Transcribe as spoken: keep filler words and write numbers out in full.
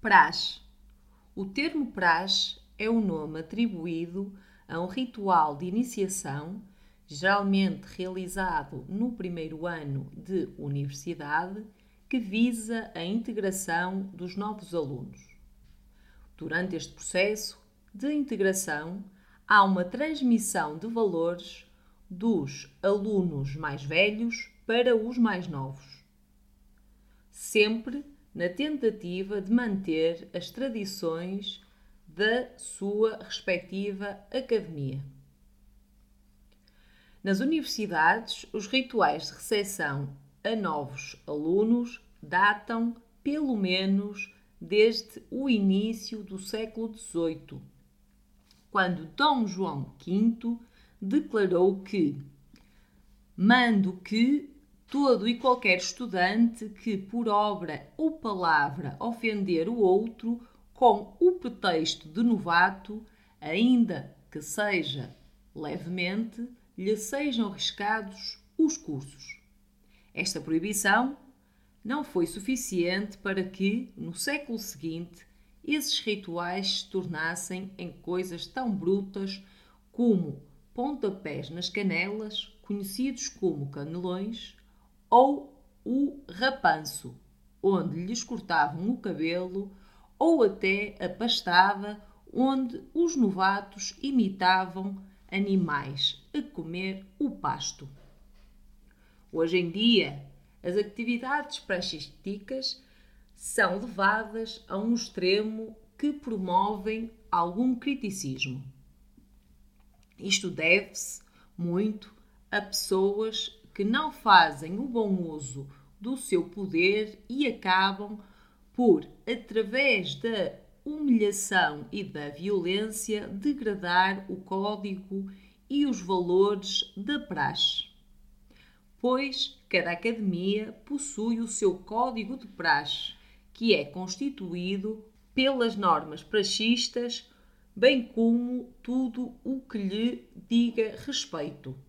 Praxe. O termo praxe é o nome atribuído a um ritual de iniciação, geralmente realizado no primeiro ano de universidade, que visa a integração dos novos alunos. Durante este processo de integração, há uma transmissão de valores dos alunos mais velhos para os mais novos, sempre na tentativa de manter as tradições da sua respectiva academia. Nas universidades, os rituais de recepção a novos alunos datam, pelo menos, desde o início do século dezoito, quando Dom João quinto declarou que mando que todo e qualquer estudante que, por obra ou palavra, ofender o outro com o pretexto de novato, ainda que seja levemente, lhe sejam arriscados os cursos. Esta proibição não foi suficiente para que, no século seguinte, esses rituais se tornassem em coisas tão brutas como pontapés nas canelas, conhecidos como canelões, ou o rapanço, onde lhes cortavam o cabelo, ou até a pastada, onde os novatos imitavam animais a comer o pasto. Hoje em dia, as atividades praxísticas são levadas a um extremo que promovem algum criticismo. Isto deve-se muito a pessoas que não fazem o bom uso do seu poder e acabam por, através da humilhação e da violência, degradar o código e os valores da praxe. Pois cada academia possui o seu código de praxe, que é constituído pelas normas praxistas, bem como tudo o que lhe diga respeito.